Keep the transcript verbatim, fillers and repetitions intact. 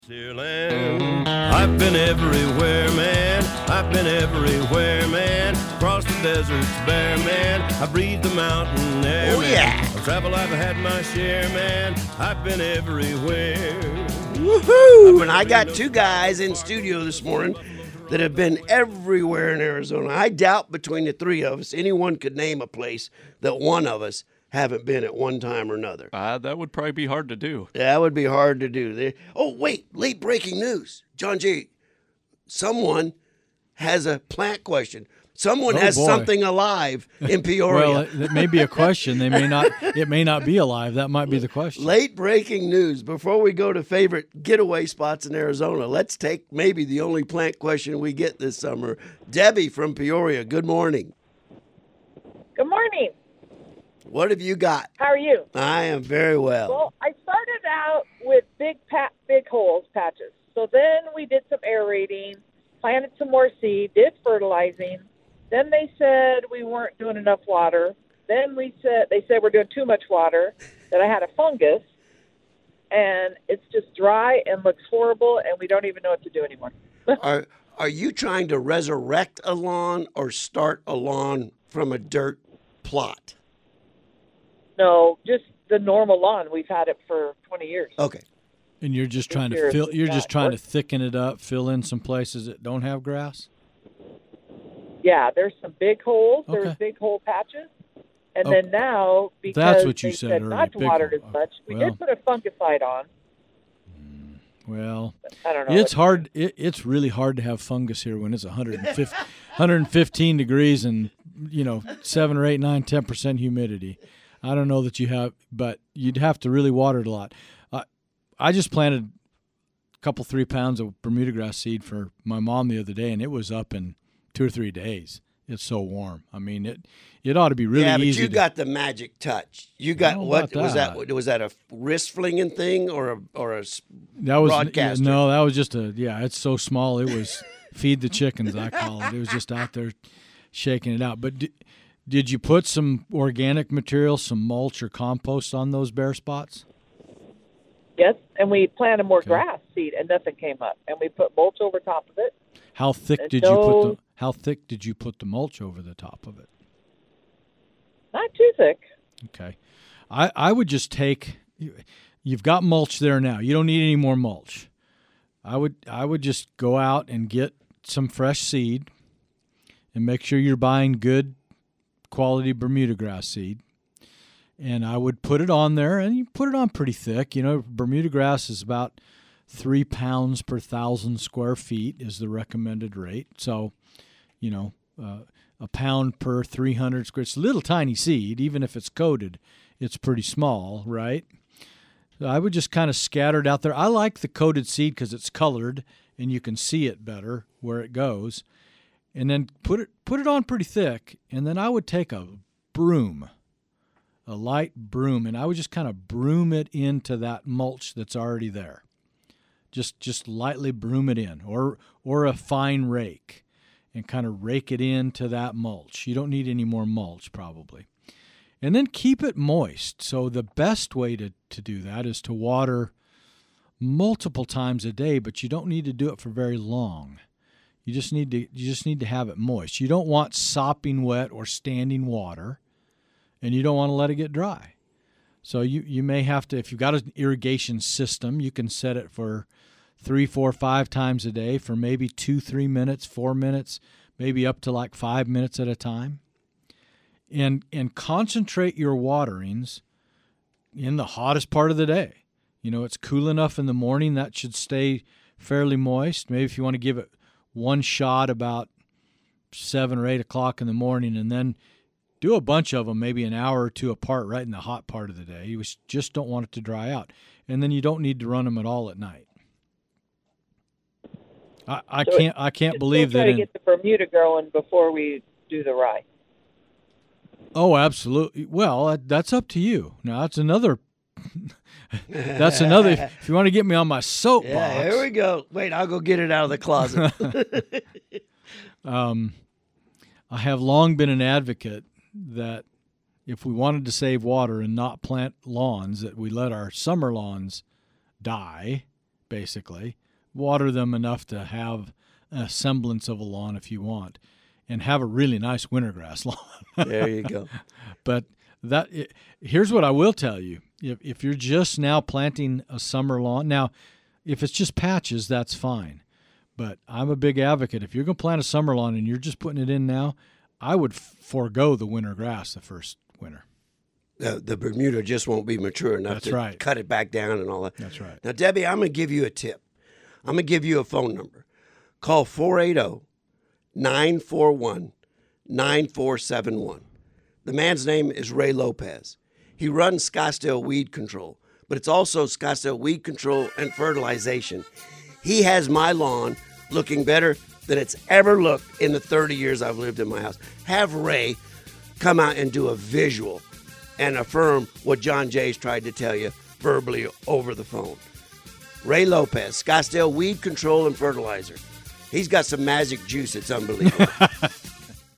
Dear land, I've been everywhere, man. I've been everywhere, man. Across the deserts bare, man. I breathe the mountain air, Oh, man. yeah. Of travel I've had my share, man. I've been everywhere. Woohoo! And I got two guys in studio this morning that have been everywhere in Arizona. I doubt between the three of us, anyone could name a place that one of us haven't been at one time or another. Uh, that would probably be hard to do. That would be hard to do. They, oh, wait, late breaking news. John J., someone has a plant question. Someone Oh, has boy. something alive in Peoria. Well, it, it may be a question. They may not. It may not be alive. That might be the question. Late breaking news. Before we go to favorite getaway spots in Arizona, let's take maybe the only plant question we get this summer. Debbie from Peoria, good morning. Good morning. What have you got? How are you? I am very well. Well, I started out with big pat, big holes, patches. So then we did some aerating, planted some more seed, did fertilizing. Then they said we weren't doing enough water. Then we said they said we're doing too much water, that I had a fungus, and it's just dry and looks horrible, and we don't even know what to do anymore. Are are you trying to resurrect a lawn or start a lawn from a dirt plot? No, just the normal lawn. We've had it for twenty years. Okay. And you're just trying to Here, fill. You're that just trying to works. thicken it up, fill in some places that don't have grass. Yeah, there's some big holes. There's Okay. big hole patches. And Oh, then now, because that's what you they said said earlier, not to big water hole. it as much, we Well. did put a fungicide on. Well, I don't know. it's hard. It, it's really hard to have fungus here when it's one hundred fifty, one hundred fifteen degrees and you know seven or eight, nine, ten percent humidity. I don't know that you have, but you'd have to really water it a lot. Uh, I just planted a couple, three pounds of Bermuda grass seed for my mom the other day, and it was up in two or three days. It's so warm. I mean, it it ought to be really yeah, but easy. you to, got the magic touch. You got know what about was that? that. Was that a wrist flinging thing or a or a? s- that was broadcaster? no, that was just a yeah. It's so small. It was feed the chickens. I call it. It was just out there shaking it out. But d- did you put some organic material, some mulch or compost on those bare spots? Yes, and we planted more Okay. grass seed, and nothing came up. And we put mulch over top of it. How thick And did you put no- the How thick did you put the mulch over the top of it? Not too thick. Okay, I I would just take. You've got mulch there now. You don't need any more mulch. I would I would just go out and get some fresh seed, and make sure you're buying good quality Bermuda grass seed. And I would put it on there, and you put it on pretty thick. You know, Bermuda grass is about three pounds per thousand square feet is the recommended rate. So, you know, uh, a pound per three hundred square. It's a little tiny seed, even if it's coated. It's pretty small, right? So I would just kind of scatter it out there. I like the coated seed because it's colored and you can see it better where it goes. And then put it put it on pretty thick. And then I would take a broom, a light broom, and I would just kind of broom it into that mulch that's already there. Just just lightly broom it in, or or a fine rake, and kind of rake it into that mulch. You don't need any more mulch probably. And then keep it moist. So the best way to, to do that is to water multiple times a day, but you don't need to do it for very long. You just need to you just need to have it moist. You don't want sopping wet or standing water, and you don't want to let it get dry. So you, you may have to, if you've got an irrigation system, you can set it for three, four, five times a day for maybe two, three minutes, four minutes, maybe up to like five minutes at a time. And and concentrate your waterings in the hottest part of the day. You know, it's cool enough in the morning, that should stay fairly moist. Maybe if you want to give it one shot about seven or eight o'clock in the morning, and then do a bunch of them, maybe an hour or two apart right in the hot part of the day. You just don't want it to dry out. And then you don't need to run them at all at night. I, I So can't I can't Still believe try that to in, get the Bermuda growing before we do the rye. Oh, absolutely. Well, that, that's up to you. Now, that's another that's another if you want to get me on my soapbox. Yeah, here we go. Wait, I'll go get it out of the closet. Um, I have long been an advocate that if we wanted to save water and not plant lawns, that we let our summer lawns die basically. Water them enough to have a semblance of a lawn if you want, and have a really nice wintergrass lawn. There you go. But that it, here's what I will tell you. If, if you're just now planting a summer lawn, now, if it's just patches, that's fine. But I'm a big advocate. If you're going to plant a summer lawn and you're just putting it in now, I would forego the winter grass the first winter. The, the Bermuda just won't be mature enough That's to right. cut it back down and all that. That's right. Now, Debbie, I'm going to give you a tip. I'm going to give you a phone number. Call four eight zero, nine four one, nine four seven one. The man's name is Ray Lopez. He runs Scottsdale Weed Control, but it's also Scottsdale Weed Control and Fertilization. He has my lawn looking better than it's ever looked in the thirty years I've lived in my house. Have Ray come out and do a visual and affirm what John Jay's tried to tell you verbally over the phone. Ray Lopez, Scottsdale Weed Control and Fertilizer. He's got some magic juice. It's unbelievable.